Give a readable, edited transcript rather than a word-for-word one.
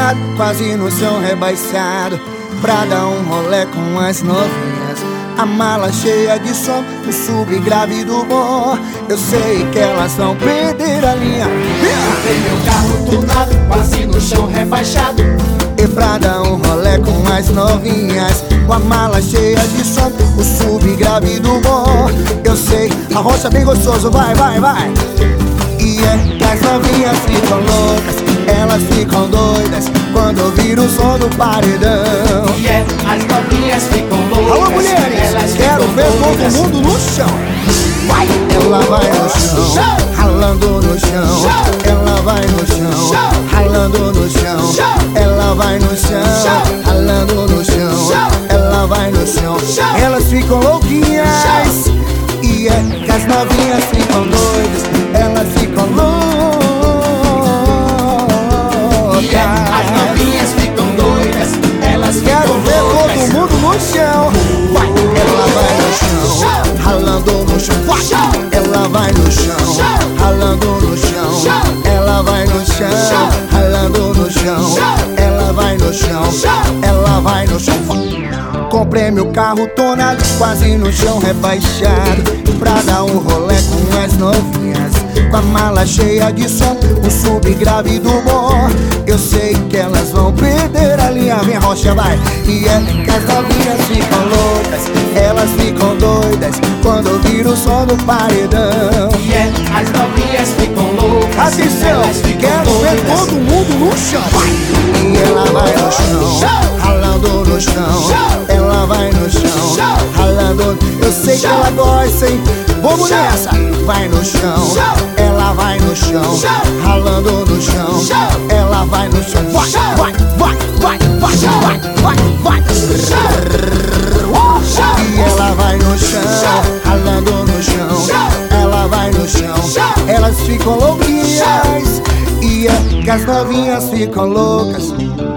tonado, quase no chão rebaixado, pra dar um rolê com as novinhas. A mala cheia de som, o subgrave do bom. Eu sei que elas vão perder a linha. Tem meu carro tunado, quase no chão rebaixado, E pra dar um rolê com as novinhas, com a mala cheia de som, o subgrave do bom. Eu sei, a rocha bem gostoso, vai, vai, vai. E é que as novinhas ficam loucas, elas ficam doidas quando ouvir o som do paredão. e é, as novinhas ficam loucas. Alô, mulheres, elas quero ficam ver doidas. todo mundo no chão. Vai, Ela vai no chão, ralando no chão. Ela vai no chão, ralando no chão. Ela vai no chão, ralando no chão. Ela vai no chão. Elas ficam louquinhas. E é que as novinhas ficam doidas, elas ficam E é, as loucas. novinhas ficam doidas. Elas Quero ficam ver loucas. todo mundo no chão. Ela vai no chão, ralando no chão. Ela vai no chão, ralando no chão. Ela vai no chão, ralando no chão. Ela vai no chão, ela vai no chão. Comprei meu carro tonado, quase no chão rebaixado, pra dar um rolê com as novinhas. Com a mala cheia de som, o subgrave do bom. Eu sei que elas vão perder a linha, vem rocha, vai. E é que as novinhas ficam loucas, elas ficam doidas quando ouvir o som do paredão. E é, as novinhas ficam loucas. Atenção, elas ficam quero ver doidas. todo mundo no chão. E ela vai no chão, ralando no chão. Ela vai no chão, ralando. Eu sei que ela gosta, hein? Vamos nessa. Vai no chão, ela vai no chão, ralando no chão. Ela vai no chão. Vai, vai, vai, vai, vai, vai, vai, vai. E ela vai no chão, ralando no chão. Ela vai no chão. Elas ficam louquinhas. E é que as novinhas ficam loucas